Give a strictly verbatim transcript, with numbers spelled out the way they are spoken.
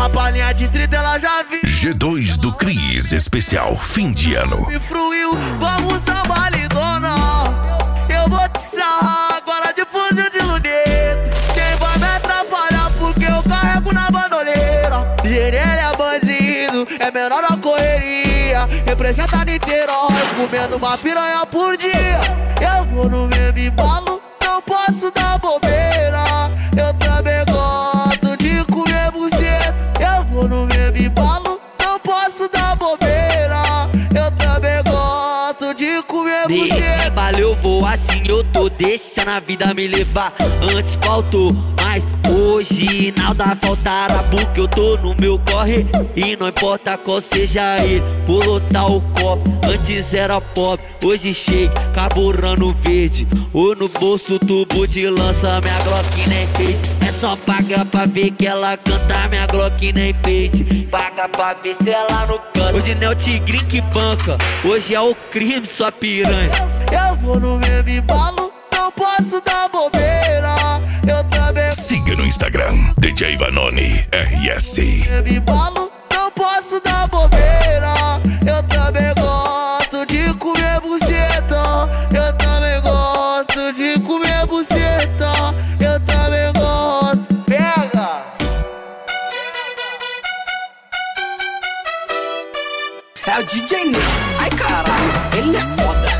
A balinha de trinta ela já viu. G dois do Cris, especial fim de ano. Me fruiu, vamos a balidona. Eu vou te sarrar agora de fuzil de luneta. Quem vai me atrapalhar porque eu carrego na bandoleira. Gerele é bandido, é menor na correria. Representa Niterói, comendo uma piranha por dia. Eu vou no mesmo embalo, não posso dar bobeira. Eu também gosto de comer buceta. Eu vou no mesmo embalo, não posso dar bobeira. Eu também gosto de comer buceta. Nesse embalo eu vou assim, eu tô deixando a vida me levar. Antes faltou, mas hoje nada faltará, porque eu tô no meu corre. E não importa qual seja ele, vou lotar o copo. Antes era pobre, hoje shake, carburando verde. Ou no bolso tubo de lança, minha Glock nem fez. É só pagar pra ver que ela canta, minha Glock nem fez. Paga pra ver se ela não canta. Hoje não é o tigrinho que banca, hoje é o crime, sua piranha. Eu vou no mesmo embalo, não posso dar bobeira. Eu também Siga no Instagram, D J Vanoni R S. me embalo, não posso dar bobeira. Eu também gosto de comer buceta. Eu também gosto de comer buceta. Eu também gosto. Pega! É o D J Ney, ai caralho, ele é foda.